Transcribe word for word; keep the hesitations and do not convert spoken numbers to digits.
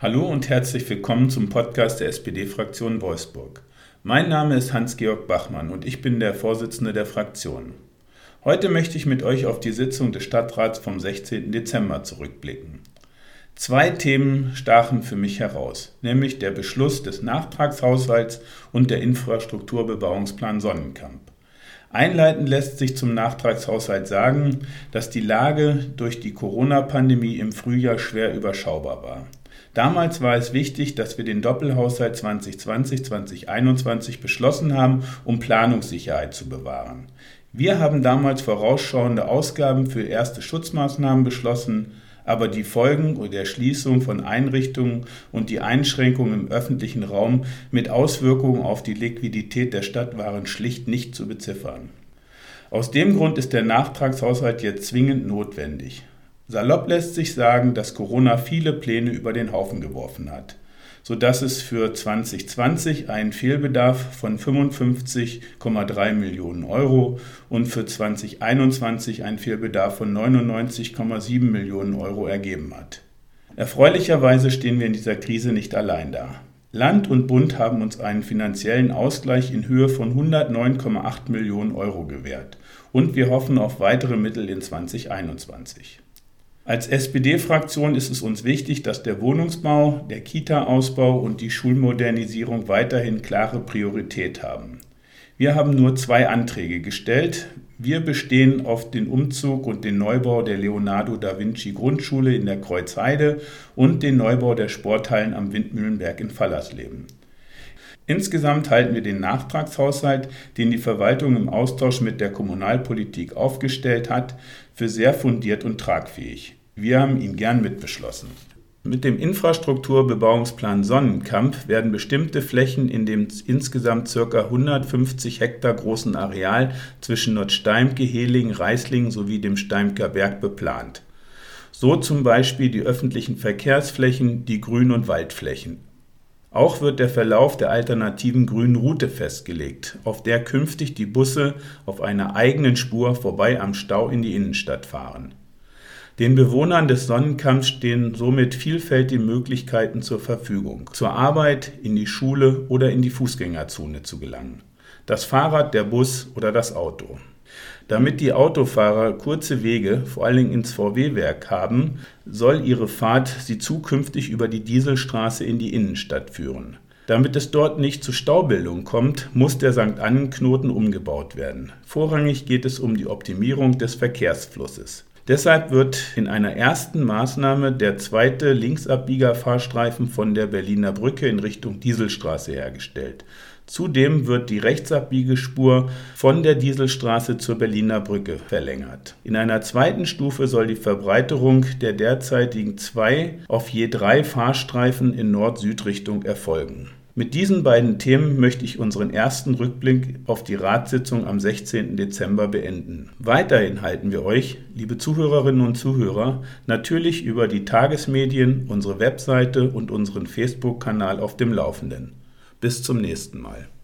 Hallo und herzlich willkommen zum Podcast der S P D-Fraktion Wolfsburg. Mein Name ist Hans-Georg Bachmann und ich bin der Vorsitzende der Fraktion. Heute möchte ich mit euch auf die Sitzung des Stadtrats vom sechzehnten Dezember zurückblicken. Zwei Themen stachen für mich heraus, nämlich der Beschluss des Nachtragshaushalts und der Infrastrukturbebauungsplan Sonnenkamp. Einleitend lässt sich zum Nachtragshaushalt sagen, dass die Lage durch die Corona-Pandemie im Frühjahr schwer überschaubar war. Damals war es wichtig, dass wir den Doppelhaushalt zwanzig zwanzig bis zwanzig einundzwanzig beschlossen haben, um Planungssicherheit zu bewahren. Wir haben damals vorausschauende Ausgaben für erste Schutzmaßnahmen beschlossen, aber die Folgen der Schließung von Einrichtungen und die Einschränkungen im öffentlichen Raum mit Auswirkungen auf die Liquidität der Stadt waren schlicht nicht zu beziffern. Aus dem Grund ist der Nachtragshaushalt jetzt zwingend notwendig. Salopp lässt sich sagen, dass Corona viele Pläne über den Haufen geworfen hat, sodass es für zwanzig zwanzig einen Fehlbedarf von fünfundfünfzig Komma drei Millionen Euro und für zwanzig einundzwanzig einen Fehlbedarf von neunundneunzig Komma sieben Millionen Euro ergeben hat. Erfreulicherweise stehen wir in dieser Krise nicht allein da. Land und Bund haben uns einen finanziellen Ausgleich in Höhe von hundertneun Komma acht Millionen Euro gewährt und wir hoffen auf weitere Mittel in zwanzig einundzwanzig. Als S P D-Fraktion ist es uns wichtig, dass der Wohnungsbau, der Kita-Ausbau und die Schulmodernisierung weiterhin klare Priorität haben. Wir haben nur zwei Anträge gestellt. Wir bestehen auf den Umzug und den Neubau der Leonardo da Vinci Grundschule in der Kreuzheide und den Neubau der Sporthallen am Windmühlenberg in Fallersleben. Insgesamt halten wir den Nachtragshaushalt, den die Verwaltung im Austausch mit der Kommunalpolitik aufgestellt hat, für sehr fundiert und tragfähig. Wir haben ihn gern mitbeschlossen. Mit dem Infrastrukturbebauungsplan Sonnenkamp werden bestimmte Flächen in dem insgesamt ca. hundertfünfzig Hektar großen Areal zwischen Nordsteimke, Hehlingen, Reislingen sowie dem Steimker Berg beplant. So zum Beispiel die öffentlichen Verkehrsflächen, die Grün- und Waldflächen. Auch wird der Verlauf der alternativen grünen Route festgelegt, auf der künftig die Busse auf einer eigenen Spur vorbei am Stau in die Innenstadt fahren. Den Bewohnern des Sonnenkamps stehen somit vielfältige Möglichkeiten zur Verfügung, zur Arbeit, in die Schule oder in die Fußgängerzone zu gelangen. Das Fahrrad, der Bus oder das Auto. Damit die Autofahrer kurze Wege, vor allem ins V W-Werk haben, soll ihre Fahrt sie zukünftig über die Dieselstraße in die Innenstadt führen. Damit es dort nicht zu Staubildung kommt, muss der Sankt Annenknoten umgebaut werden. Vorrangig geht es um die Optimierung des Verkehrsflusses. Deshalb wird in einer ersten Maßnahme der zweite Linksabbiegerfahrstreifen von der Berliner Brücke in Richtung Dieselstraße hergestellt. Zudem wird die Rechtsabbiegerspur von der Dieselstraße zur Berliner Brücke verlängert. In einer zweiten Stufe soll die Verbreiterung der derzeitigen zwei auf je drei Fahrstreifen in Nord-Süd-Richtung erfolgen. Mit diesen beiden Themen möchte ich unseren ersten Rückblick auf die Ratssitzung am sechzehnten Dezember beenden. Weiterhin halten wir euch, liebe Zuhörerinnen und Zuhörer, natürlich über die Tagesmedien, unsere Webseite und unseren Facebook-Kanal auf dem Laufenden. Bis zum nächsten Mal.